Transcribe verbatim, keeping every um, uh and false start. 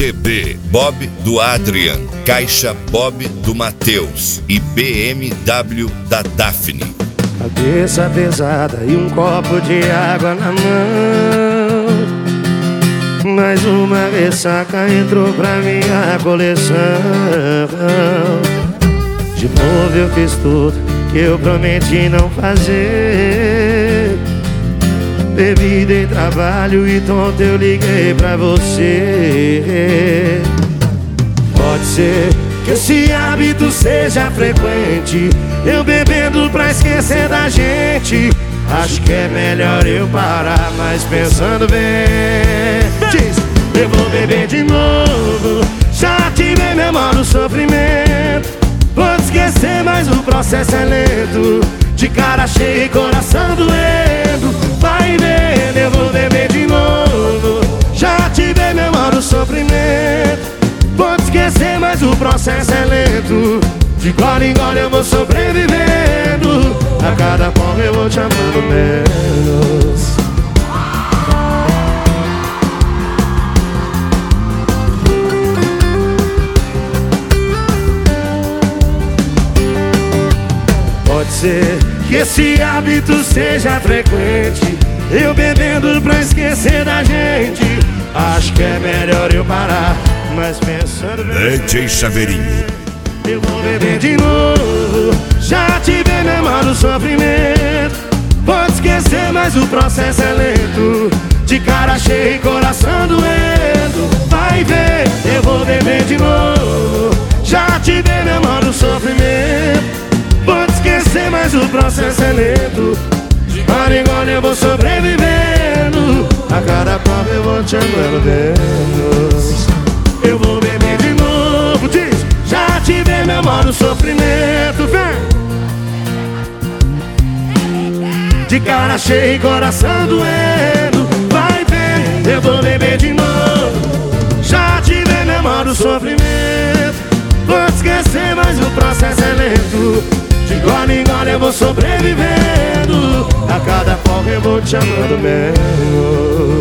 C B Bob do Adrian, Caixa Bob do Matheus e B M W da Daphne. Cabeça pesada e um copo de água na mão. Mais uma ressaca entrou pra minha coleção. De novo eu fiz tudo que eu prometi não fazer. Bebi, dei trabalho e tonto eu liguei pra você. Pode ser que esse hábito seja frequente, eu bebendo pra esquecer da gente. Acho que é melhor eu parar, mas pensando bem, diz, eu vou beber de novo. Já tive memória do sofrimento. Vou esquecer, mas o processo é lento. De cara cheia e coração doendo. Vai vendo, eu vou beber de novo. Já tive memória do sofrimento. Vou esquecer, mas o processo é lento. De gole em gole eu vou sobrevivendo. A cada porra eu vou te amando menos. Pode ser que esse hábito seja frequente, eu bebendo pra esquecer da gente. Acho que é melhor eu parar, mas pensando bem, D J Chaveirinho. Eu vou beber de novo. Já tive memória do sofrimento. Vou esquecer, mas o processo é lento. De cara cheia e coração doendo. Vai ver, eu vou beber de novo. Já tive memória do sofrimento. Vou esquecer, mas o processo é lento. De gole em gole eu vou sobrevivendo. A cada prova eu vou te amando menos. Eu vou beber de novo, diz. Já tive memória do sofrimento, vem. De cara cheia e coração doendo. Vai ver, eu vou beber de novo. Já tive memória do sofrimento. Vou esquecer, mas o processo é lento. De gole em gole eu vou sobrevivendo. A cada folga eu vou te amando menos.